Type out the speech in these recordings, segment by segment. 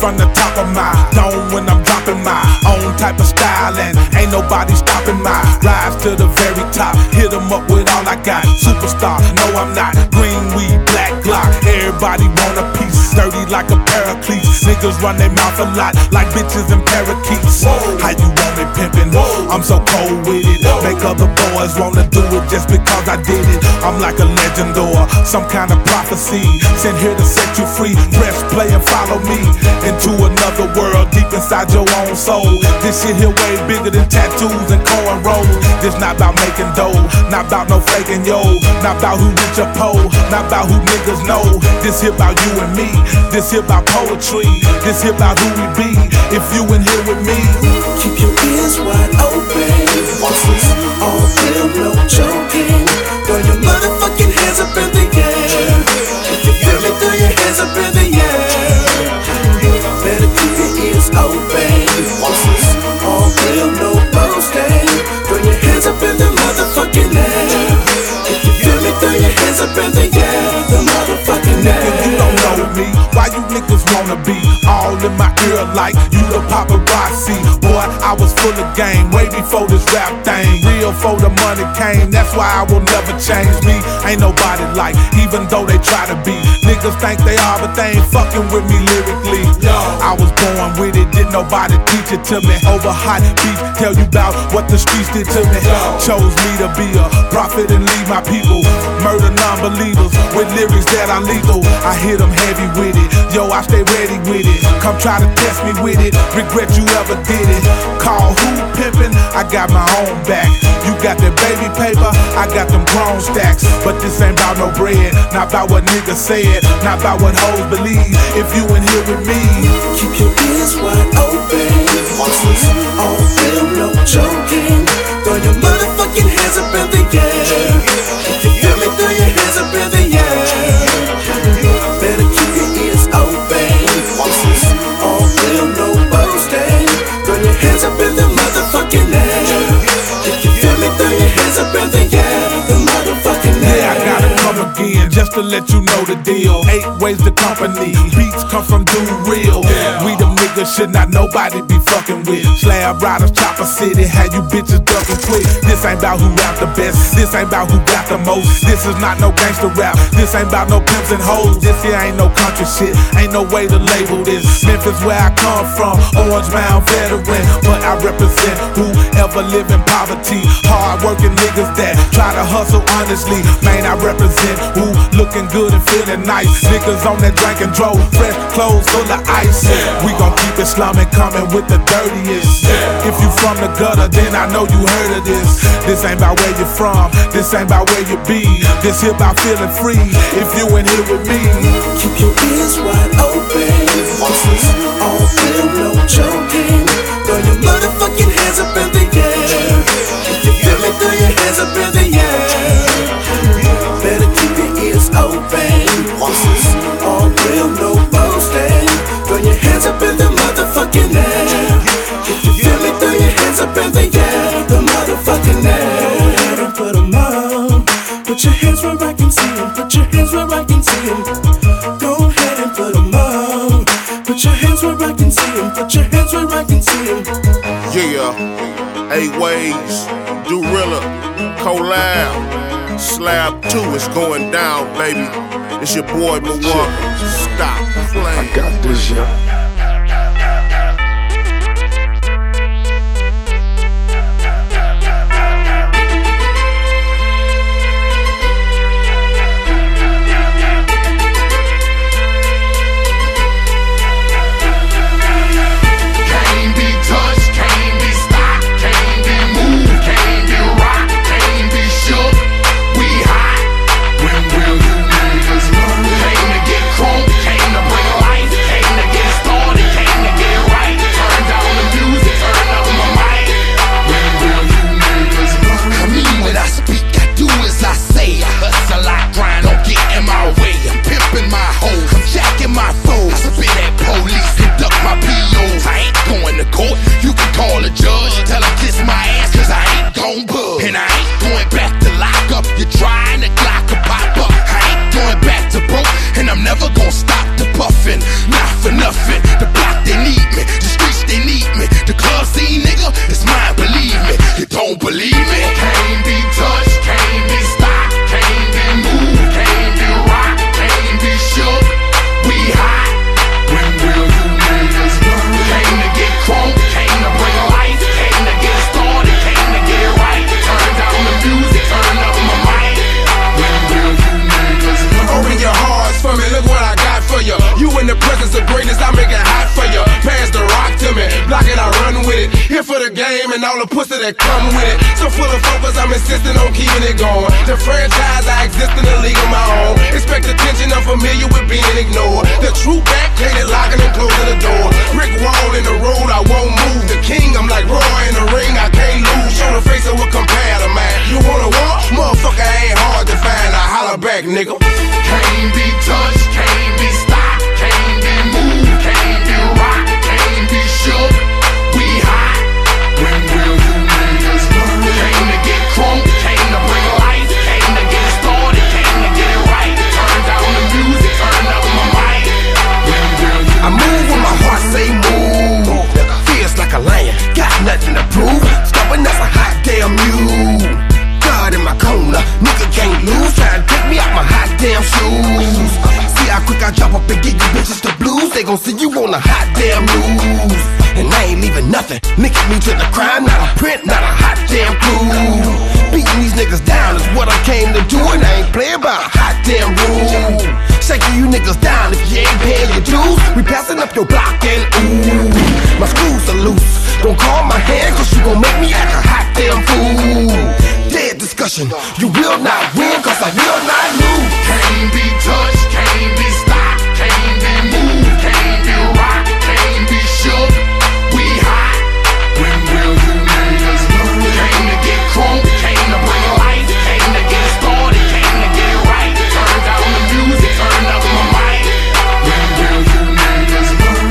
from the top of my dome when I'm dropping my own type of style, and ain't nobody stopping my rise to the very top. Hit 'em up with all I got. Superstar, no I'm not. Green weed, black Glock. Everybody want a piece. Dirty like a paraclete. Niggas run their mouth a lot like bitches and parakeets. How you want it pimpin'? I'm so cold with it. Make other boys wanna do it just because I did it. I'm like a legend or some kind of prophecy. Sent here to set you free. Press play and follow me into another world deep inside your own soul. This shit here way bigger than tattoos and cornrows. This not about making dough, not about no faking yo, not about who rich or poor, not about who niggas know. This here about you and me. This here about poetry. This here about who we be. If you in here with me, keep your ears wide open. This is all real, no joking. Throw your motherfucking hands up in the air. If you feel me, throw your hands up in the air. Better keep your ears open. This is all real, no boasting. Throw your hands up in the motherfucking air. If you feel me, throw your hands up in the air. The motherfucking air. Nigga, you don't know me. Why you niggas wanna be all in my ear like you the paparazzi? Boy, I was full of game way before this rap thing. Real for the money came, that's why I will never change me. Ain't nobody like, even though they try to be. Niggas think they are, but they ain't fucking with me lyrically. I was born with it, didn't nobody teach it to me. Over hot beef, tell you about what the streets did to me. Chose me to be a prophet and lead my people. Murder non-believers with lyrics that are lethal. I hit them heavy with it. Yo, I stay ready with it. Come try to test me with it. Regret you ever did it. Call who pimpin'? I got my own back. You got that baby paper, I got them grown stacks. But this ain't about no bread, not about what niggas said, not about what hoes believe. If you in here with me, keep your ears wide open. This is all real, no joking. Throw your motherfucking hands up in the air. If you feel me, throw your hands up in the air. Better keep your ears open. This is all real, no boasting. Throw your hands up in the motherfucking air. If you feel me, throw your hands up in the air. The motherfucking air. yeah, I gotta come again just to let you know the deal. 8 ways to company. Beats come from Dude Real. We them niggas should not nobody be fucking with. Slab riders, Chopper City, had you bitches ducking quick. This ain't about who rap the best. This ain't about who got the most. This is not no gangster rap. This ain't about no pimps and hoes. This here ain't no country shit. Ain't no way to label this. Memphis where I come from, Orange Mound veteran. But I represent whoever live in poverty. Hard working niggas that try to hustle honestly. Man, I represent who looking good and feeling nice. Niggas on that drink and drove, fresh clothes full of ice. We gon' keep it slumming, coming with the dirtiest. If you from the gutter, then I know you heard of this. This ain't about where you from, this ain't about where you be. This here about feeling free. If you in here with me, keep your ears wide open. This is all real, no joking. Throw your motherfucking hands up in the air. If you feel me, throw your hands up in the air. Better keep your ears open. This is all real, no boasting. Throw your hands up in the motherfucking air. If you feel me, throw your hands up in the air. The motherfucking air. Go ahead and put 'em on. Put your hands where I can see 'em. Put your hands where I can see 'em. Go ahead and put 'em on. Put your hands where I can see 'em. Put your hands where I can see 'em. Yeah, 8 ways, Dorilla, collab, Slab 2 is going down, baby. It's your boy Milwaukee. Stop playing. I got this, yeah. Never gonna stop the puffin', not for nothing. The block is mine, believe me. You don't believe me? Can't be touched, can't be stopped, can't be moved, can't be rocked, can't be shook. We hot. When will you niggas learn? Came to get crunk, came to bring life, came to get started, came to get right. Turn down the music, turn up my mic. When will you niggas learn? Open your hearts for me, look what I got for you. You in the presence of greatness, I make it hot for you. Pass the rock to me, block it, I run with it. Here for the game and all the pussy that come with it. So full of focus, I'm insisting on keeping it going. The franchise, I exist in a league of my own. Expect attention, I'm familiar with being ignored. The true back, plated, locking and closing the door. Brick wall in the road, I won't move. The king, I'm like Roy in the ring, I can't lose. Show the face of what compare to man. You wanna walk? Motherfucker ain't hard to find. I holler back, nigga. Can't be touched, can't be stopped, can't be moved, can't be rocked, can't be shook. We hot. When will you niggas learn? Came to get crunk, came to bring life, came to get started, came to get it right. Turn down the music, turn up my mic. When will you I move when my heart say move. Feels like a lion, got nothing to prove. Stubborn as a hot damn mule. God in my corner, nigga can't lose. Trying to take me out my hot damn shoes. See how quick I drop up and get you bitches the blues. They gon' see you on the hot damn news. And I ain't leaving nothing, linking me to the crime. Not a print, not a hot damn clue. Beating these niggas down is what I came to do. And I ain't playing by a hot damn rule. Shaking you niggas down if you ain't paying your dues. We passing up your block and ooh, my screws are loose. Don't call my hand cause you gon' make me act a hot damn fool. Dead discussion, you will not win cause I will not lose. Can't be touched, can't be stopped, can't be moved, can't be rocked, can't be shook. We hot. When will you niggas learn? Came to get crunk, came to bring life, came to get started, came to get right. Turn down the music, turn up my mic. When will you niggas learn?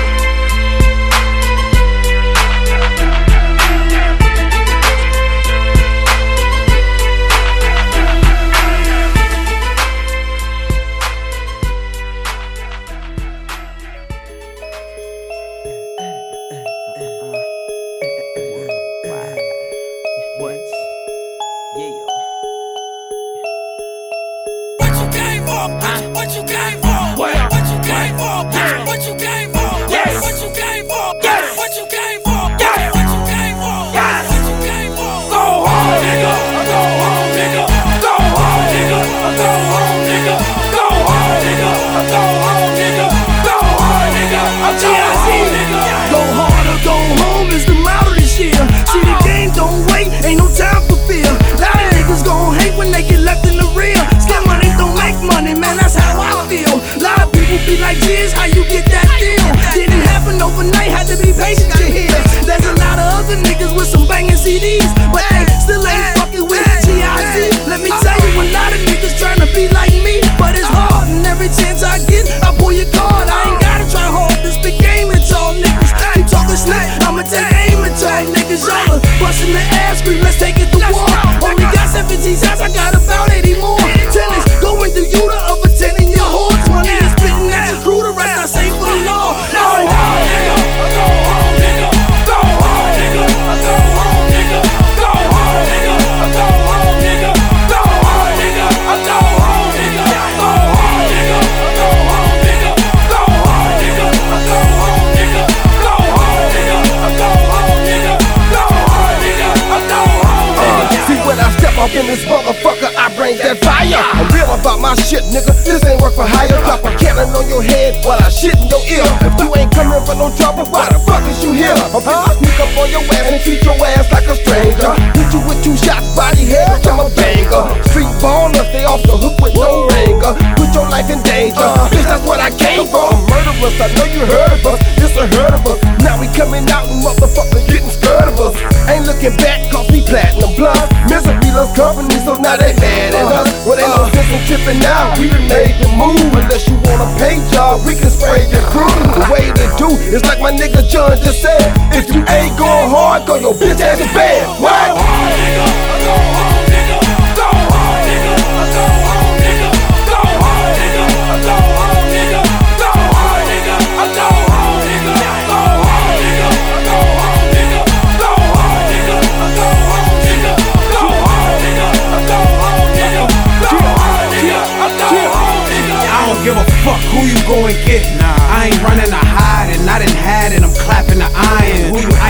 I know you heard of us, it's unheard of us. Now we coming out and motherfuckers getting scared of us. Ain't looking back cause we platinum plus. Misery loves company so now they mad at us. Well ain't no sense in tripping now, we done made the move. Unless you want a paint job, we can spray your crew. The way to do is like my nigga John just said. If you ain't going hard, go your bitch ass to bed. What? Go hard, nigga, go hard, nigga. Go hard, nigga, go hard, nigga. Go hard, nigga, go hard, nigga. Go hard, nigga, go hard, nigga. Go hard, nigga, go hard, nigga. Go hard.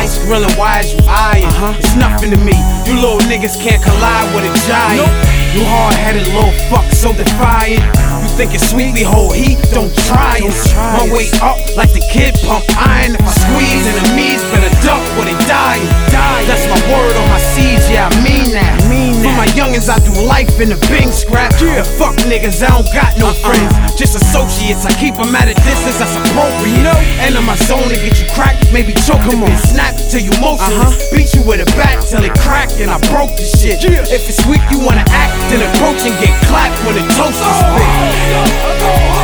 Jones grilling, why is you eyeing? It's nothing to me, you little niggas can't collide with a giant. You hard-headed little fuck, so defiant. You think it's sweetly whole heat, don't try it. My way up like the kid pump iron. If I squeeze enemies, better duck or they die. That's my word on my seeds, yeah, I mean that. For my youngins, I do life in the Bing scrap. Fuck niggas, I don't got no friends, just associates. I keep them at a distance, that's appropriate. And in my zone to get you cracked, maybe choke them and snap till you motionless. Beat you with a bat till it cracked and I broke the shit. If it's weak, you wanna act, then approach and get clapped when the toast is spit.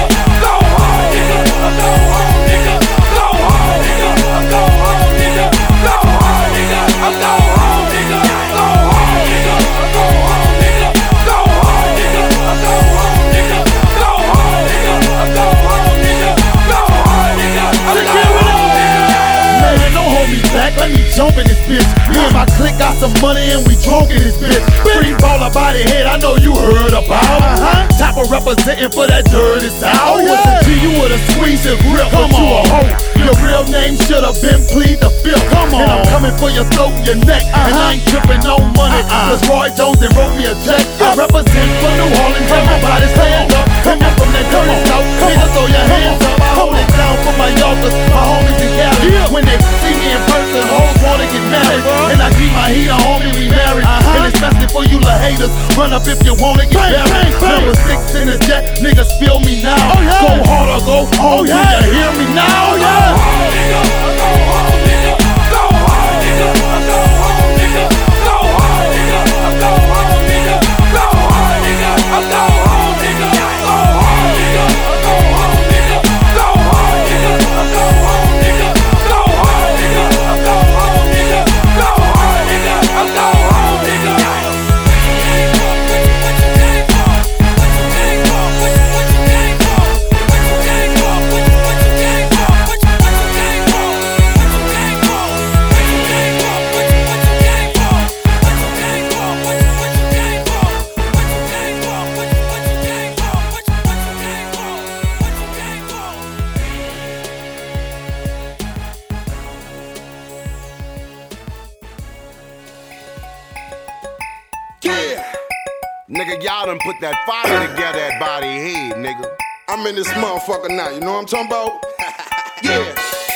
Let me jump in this bitch. Me and my clique got some money and we drunk in this bitch. Free baller by the head, I know you heard about. Chopper representing for that dirty South. G, you would've squeezed it real, but you a hoe. Your real name should've been Plead the Fifth. And I'm coming for your throat and your neck. And I ain't tripping no money, cause Roy Jones and wrote me a check. I represent for New Orleans, everybody stand up. Come on from that dirty South, niggas throw your hands up. I hold it down for my youngers, my homies in Cali. When they see me in person, hoes wanna get married. And I keep my heat on, homie, we married. And especially for you little haters, run up if you wanna get married. Number 6 in the jet, niggas feel me now. Go hard or go home, do you hear me now? Nigga, y'all done put that fire together at body head, nigga. I'm in this motherfucker now, you know what I'm talking about? Yeah.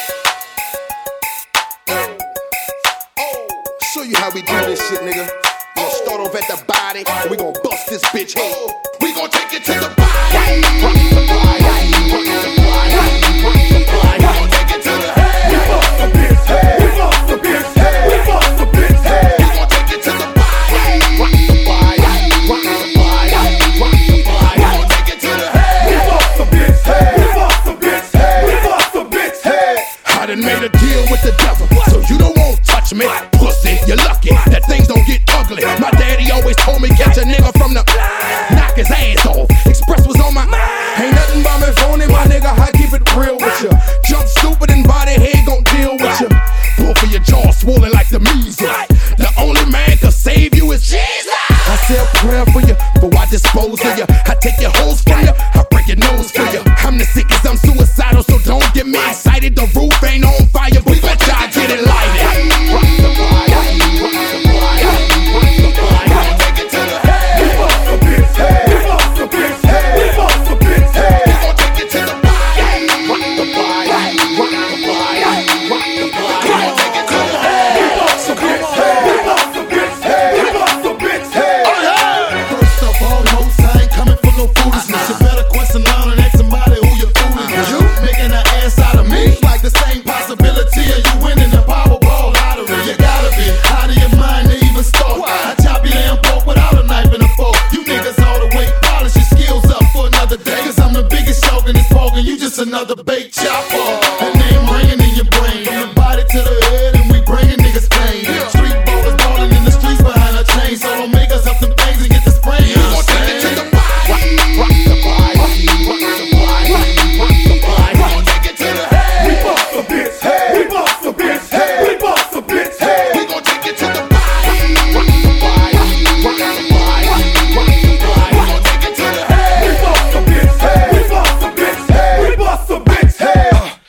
Show you how we do this shit, nigga. We gon' start off at the body, and we gon' bust this bitch head. We gon' take it to the body. Rock the body, rock the body, rock the body. We gon' take it to the head. We bust the bitch head. We bust the bitch head. We bust the bitch head. We gon' take it to the body. Rock the body, rock the body, rock the body. We gon' take it to the head. We bust the bitch head. We bust the bitch head. We bust the bitch head. I done made a deal with the devil, so you don't want touch me. Pussy, you're lucky that things don't get ugly. My daddy always told me catch a nigga from the knock his ass off. Express was on my ain't nothing but me phony, my nigga. I keep it real with you. Jump stupid and body head gon' deal with you. Both of your jaws swollen like the measles. The only man can save you is Jesus. I say a prayer for you, before I dispose of you. I take your hoes from you, I break your nose for you. I'm the sickest, I'm suicidal, so don't get me excited. The roof ain't on fire, but bet y'all get it lighted. Rock the body, rock the body, rock the body. We gon' take it to the head. We bust the bitch head. We bust the bitch head. We bust the bitch head. We gon' take it to the body. Rock the body, rock the body, rock the body. We gon' take it to the head. We bust the bitch head. We bust the bitch head. We bust the bitch head. First of all, no, I ain't coming for no foolishness. You better question line and ask somebody who you're fooling. You making an ass out of me, like the same possibility of you winning the Powerball lottery. You gotta be out of your mind to even start. I chop your damn pork without a knife and a fork. You niggas all the way, polish your skills up for another day. Cause I'm the biggest shark in this pork and you just another bait chopper. That name ringing in your brain, from the body to the head, and we bringing niggas pain. Street ballers balling in the streets behind a chain, so don't make us up some things and get the spray. We gon' take it to the body, rock the body, rock the body, rock the body. We gon' take it to the head. We bust the bitch head. We bust the bitch head. We bust the bitch head. We gon' take it to the body, rock the body, rock the body, rock the body. We gon' take it to the head. We bust the bitch head. We bust the bitch head. We bust the bitch head.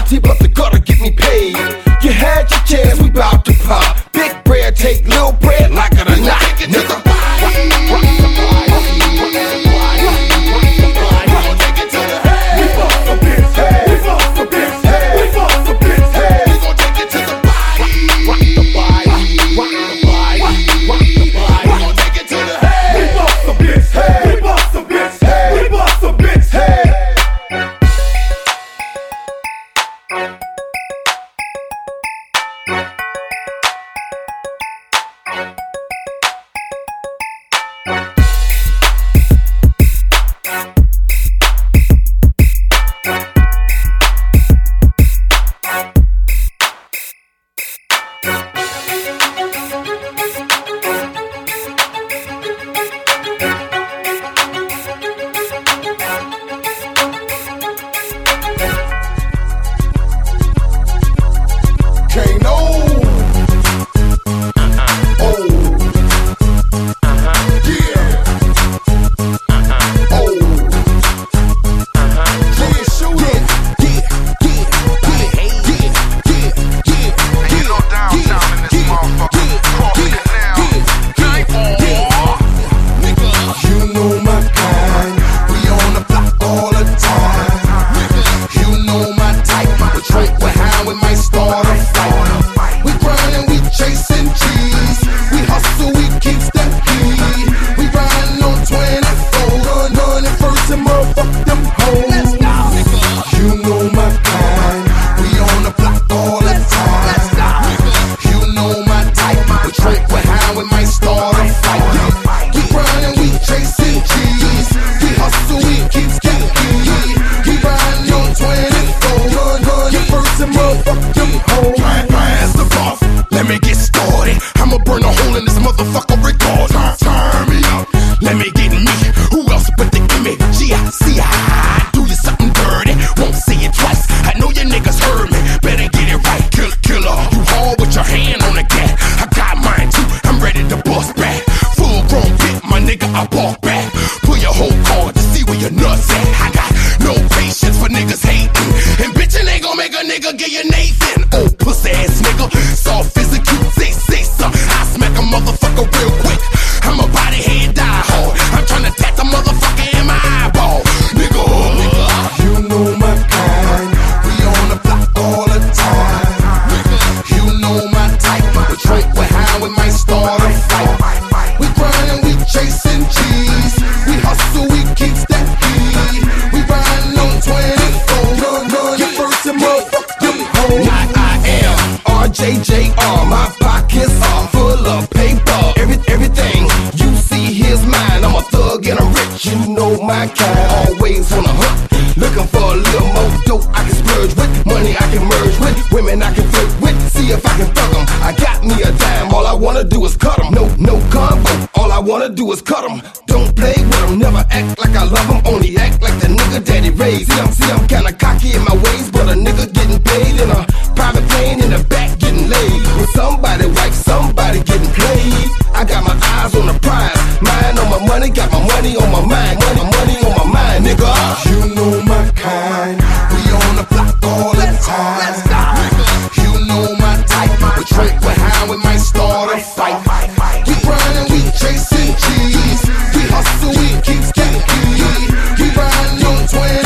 Monty, but the gutter get me paid. You had your chance, we bout to pop. Big bread, take little bread, like it or not, nigga. JJR, my pockets are full of paper. Everything you see here's mine. I'm a thug and I'm rich, you know my kind. Always on a hunt, looking for a little more dope I can splurge with. Money I can merge with, women I can flirt with. See if I can fuck them. I got me a dime, all I wanna do is cut them. No combo, all I wanna do is cut them. Don't play with them, never act like I love them. Only act like the nigga daddy raised. See, I'm kinda cocky in my ways, but a nigga getting paid in a private plane in the back getting laid. With somebody wife, somebody getting played. I got my eyes on the prize, mind on my money, got my money on my mind. Money on my mind, nigga. You know my kind, we on the block all the time. Nigga, you know my type, we drink, we high, we might start a fight. We grindin', we chasing cheese, we hustle, we keep getting keys. We riding on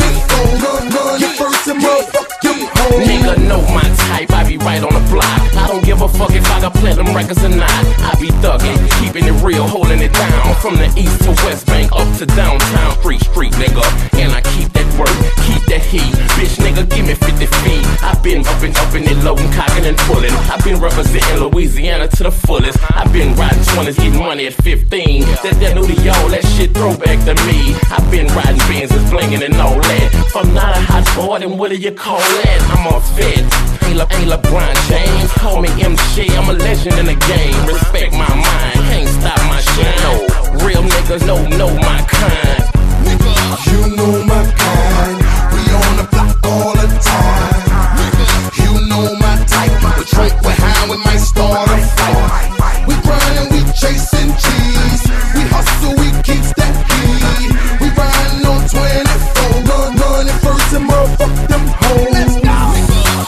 24, run, you first and motherfucking home. Nigga know my type, I be right on the block. I don't give a fuck if I got platinum records or not. I be thuggin', keeping it real, holding it down. From the east to west bank, up to downtown. Street, nigga, and I keep that work, keep that heat. Bitch, nigga, give me 50 feet. I been up in it, loading, cocking and pulling. I been representing Louisiana to the fullest. I been riding 20s, getting money at 15. That new to y'all, that shit throwback to me. I been riding Benzes, blinging and all that. If I'm not a hot boy, then what do you call that? I'm a vet, ain't LeBron James. Call me MC, I'm a legend in the game. Respect my mind, can't stop my shine. No, real niggas know my kind. Nigga, you know my kind, we on the block all the time. Nigga, you know my type, we drink, we high, we might start a fight. We grindin', we chasing cheese, we hustle, we keep that heat. We riding on 24, run, it first and motherfuck them hoes. Let's go.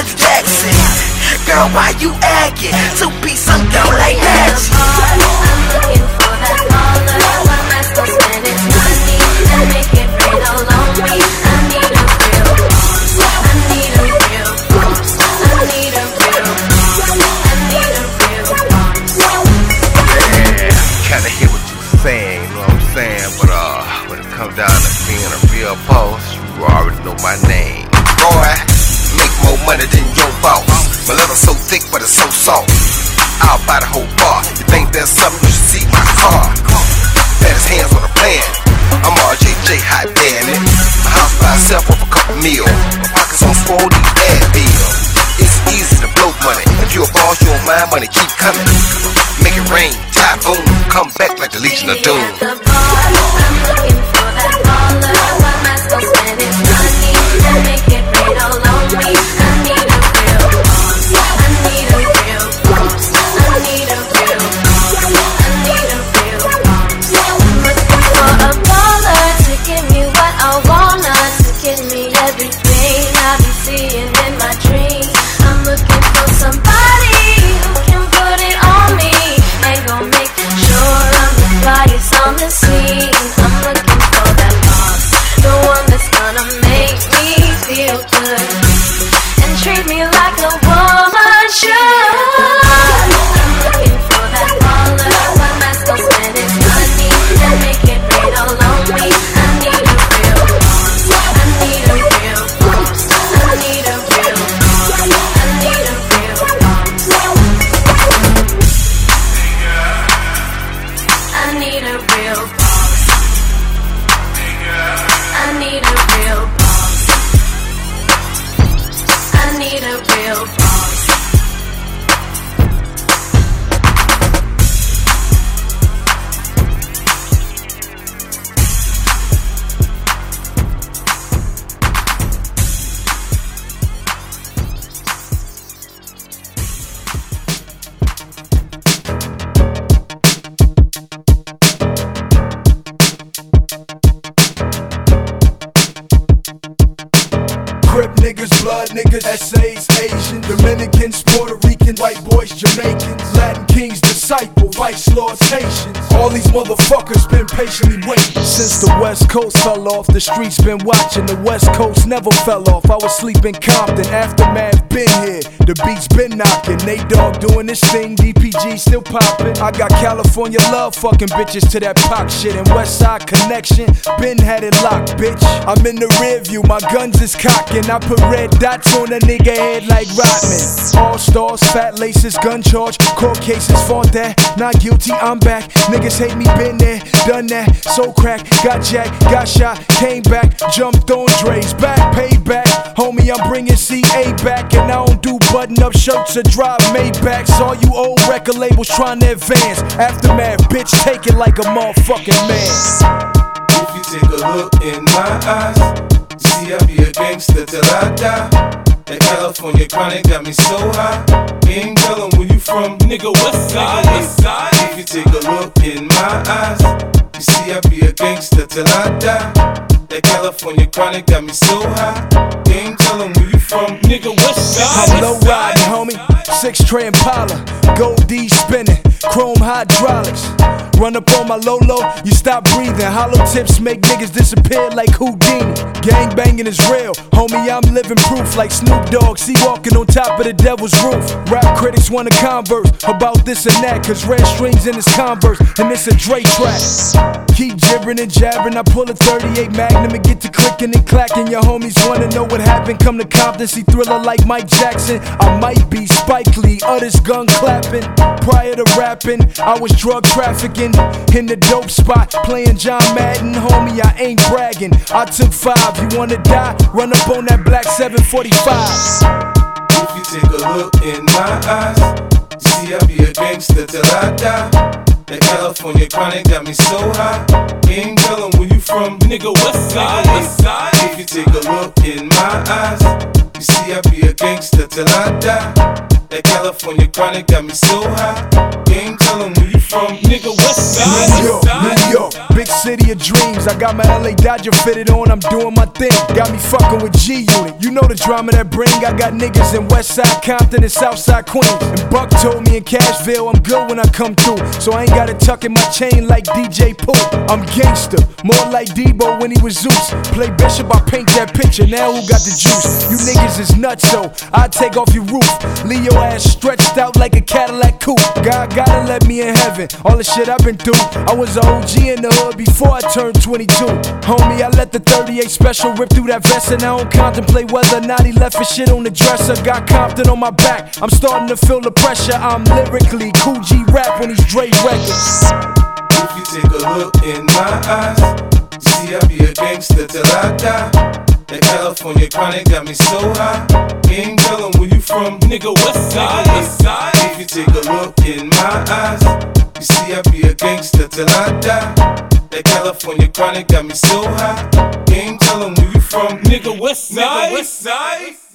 Jackson. Girl, why you acting? 2-piece, I'm down like that. I'm looking for that baller. My mask gon' spend its money and make it rain all on me. I need a real boss. I need a real boss. I need a real boss. I need a real boss. Yeah, kinda hear what you saying, you know what I'm saying? But when it comes down to being a real boss, you already know my name. Boy, make more money than your boss. My leather so thick, but it's so soft. I'll buy the whole bar. You think there's something, you should see my car. Baddest hands on the plan. I'm RJJ, hot damn it. My house by itself with a couple meal. My pockets on swole, these bad bills. It's easy to blow money. If you a boss, you don't mind money, keep coming. Make it rain, typhoon, come back like the Legion of Doom. At the bar, I'm looking for that baller. My mask gon' spend its money and make it rain all on me. I need a real boss. I need a real boss. I need a real boss. I need a real boss. I'm looking for a baller to give me what I wanna, to give me everything I be seeing in my dreams. I'm looking for somebody who can put it on me and gon' make sure I'm the flyest on the scene. I'm looking for that boss, the one that's gonna make me feel good and treat me like a woman should. I'm looking for that baller. My mask gon' spend its money and make it rain all on me. I need a real boss. I need a real boss. I need a real boss. I need a real boss. I need a real boss. I need a real boss. I need a real boss. Crip niggas, blood niggas, essays, Asians, Dominicans, Puerto Ricans, white boys, Jamaicans, Latin kings, disciples, vice lords, Haitians. All these motherfuckers been patiently waiting. Since the West Coast fell off, the streets been watching. The West Coast never fell off. I was sleeping Compton, Aftermath been here. The beats been knocking. Nate Dogg doing this thing, DPG still popping. I got California love fucking bitches to that pop shit. And West Side Connection, been had it locked, bitch. I'm in the rear view, my guns is cocking. I put red dots on a nigga head like Rodman. All stars, fat laces, gun charge, court cases, fought that. Not guilty, I'm back. Niggas hate me, been there, done that. So crack, got jacked, got shot, came back, jumped on Dre's back, payback. Homie, I'm bringing CA back, and I don't do button-up shirts or drive Maybachs. All you old record labels trying to advance. Aftermath, bitch, take it like a motherfucking man. If you take a look in my eyes, you see I be a gangster till I die. That California chronic got me so high. Ain't tellin' where you from, nigga, west side. If you take a look in my eyes, you see I be a gangster till I die. That California chronic got me so high. Ain't tellin' where you from, nigga, west side. I'm low riding, homie. 6-tray Impala, Gold D spinning, chrome hydraulics. Run up on my Lolo, you stop breathing. Hollow tips make niggas disappear like Houdini. Gang banging is real, homie, I'm living proof. Like Snoop Dogg, see walking on top of the devil's roof. Rap critics wanna converse about this and that, cause red strings in his Converse, and it's a Dre track. Keep gibbering and jabbering, I pull a 38 Magnum and get to clicking and clacking. Your homies wanna know what happened, come to Compton, see Thriller like Mike Jackson. I might be Spike Lee, others gun clapping. Prior to rapping, I was drug trafficking in the dope spot, playing John Madden. Homie, I ain't bragging, I took 5. You wanna die? Run up on that black 745. If you take a look in my eyes, you see I be a gangster till I die. That California chronic got me so high. Ain't tellin' where you from, nigga, west side. If you take a look in my eyes, you see I be a gangster till I die. That California chronic got me so high. Can't tell 'em where you from, nigga. West Side. New York, big city of dreams. I got my LA Dodger fitted on, I'm doing my thing. Got me fucking with G-Unit. You know the drama that bring. I got niggas in Westside Compton and Southside Queens. And Buck told me in Cashville I'm good when I come through. So I ain't gotta tuck in my chain like DJ Pooh. I'm gangster, more like Debo when he was Zeus. Play Bishop, I paint that picture, now who got the juice? You niggas is nuts, so I take off your roof. Leave your ass stretched out like a Cadillac coupe. God gotta let me in heaven, all the shit I've been through. I was a OG in the hood before I turned 22. Homie, I let the 38 special rip through that vest, and I don't contemplate whether or not he left his shit on the dresser. Got Compton on my back, I'm starting to feel the pressure. I'm lyrically Cool G rap on these Dre records. If you take a look in my eyes, you see I be a gangster till I die. That California chronic got me so high. Can't tell 'em where you from, nigga. West Side. If you take a look in my eyes, you see I be a gangster till I die. That California chronic got me so high. Can't tell 'em where you from, nigga. West Side.